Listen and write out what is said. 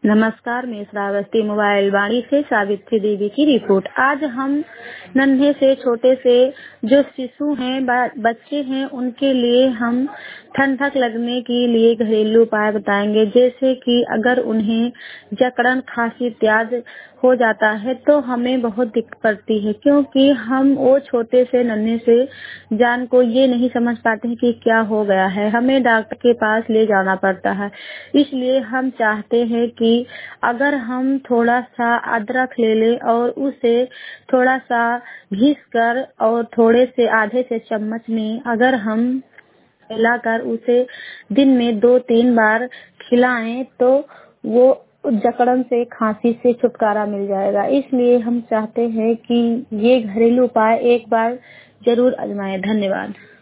नमस्कार, मैं श्रावस्ती मोबाइल वाणी से सावित्री देवी की रिपोर्ट। आज हम नन्हे से छोटे से जो शिशु हैं, बच्चे हैं, उनके लिए हम ठंडक लगने के लिए घरेलू उपाय बताएंगे। जैसे कि अगर उन्हें जकड़न, खांसी इत्यादि हो जाता है तो हमें बहुत दिक्कत पड़ती है, क्योंकि हम वो छोटे से नन्हे से जान को ये नहीं समझ पाते हैं कि क्या हो गया है। हमें डॉक्टर के पास ले जाना पड़ता है। इसलिए हम चाहते हैं कि अगर हम थोड़ा सा अदरक ले लें और उसे थोड़ा सा घिस कर और थोड़े से आधे से चम्मच में अगर हम मिलाकर उसे दिन में 2-3 बार खिलाएं तो वो जकड़न से, खांसी से छुटकारा मिल जाएगा। इसलिए हम चाहते हैं कि ये घरेलू उपाय एक बार जरूर आजमाएं। धन्यवाद।